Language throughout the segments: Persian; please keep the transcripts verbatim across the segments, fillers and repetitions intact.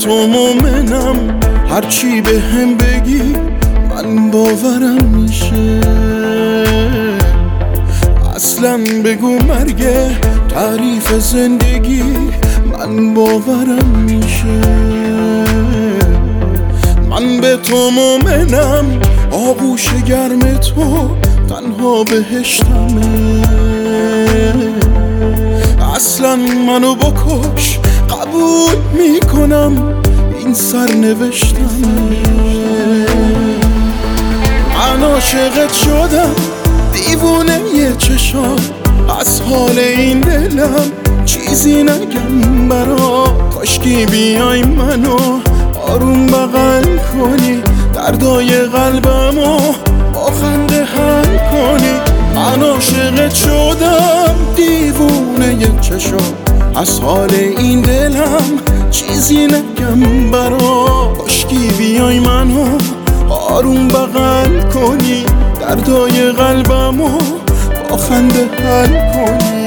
تو مومنم، هرچی به هم بگی من باورم میشه. اصلا بگو مرگه تعریف زندگی من باورم میشه. من به تو مومنم، آغوش گرم تو تنها بهشتمه. اصلا منو بکش قبول میکنم، این سرنوشتمه. من عاشقت شدم دیوونه یه چشام، از حال این دلم چیزی نگم برا. کاشکی بیای منو آروم بغل کنی، دردای قلبمو با خنده حل کنی. من عاشقت شدم دیوونه یه چشام، از حال این دلم چیزی نگم برا. کاشکی بیای منو آروم بغل کنی، دردای قلبمو با خنده حل کنی.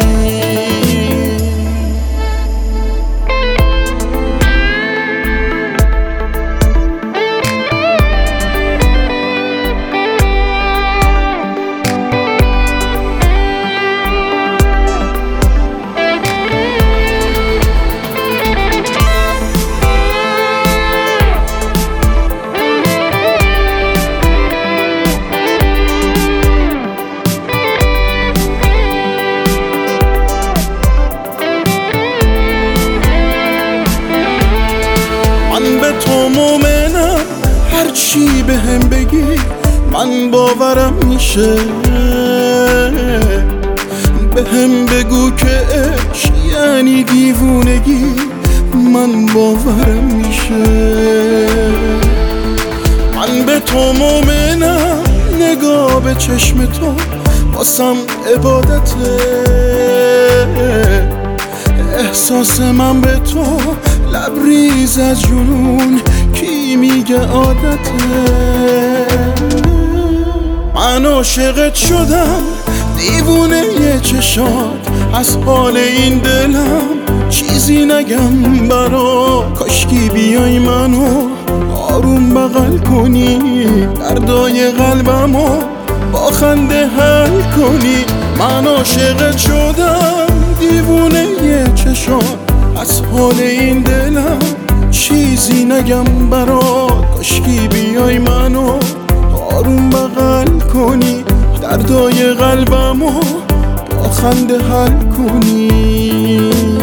تو مومنم، هرچی به هم بگی من باورم میشه. به هم بگو که عشق یعنی دیوونگی من باورم میشه. من به تو مومنم، نگاه به چشم تو واسم عبادته. احساس من به تو لبریز از جنون، کی میگه عادته. من عاشقت شدم دیوونه یه چشات، از حال این دلم چیزی نگم برا. کاشکی بیای منو آروم بغل کنی، دردای قلبمو با خنده حل کنی. من عاشقت شدم دیوونه یه چشات، از حال این دلم چیزی نگم برات. کاشکی بیای منو آروم بغل کنی، دردای قلبمو با خنده حل کنی.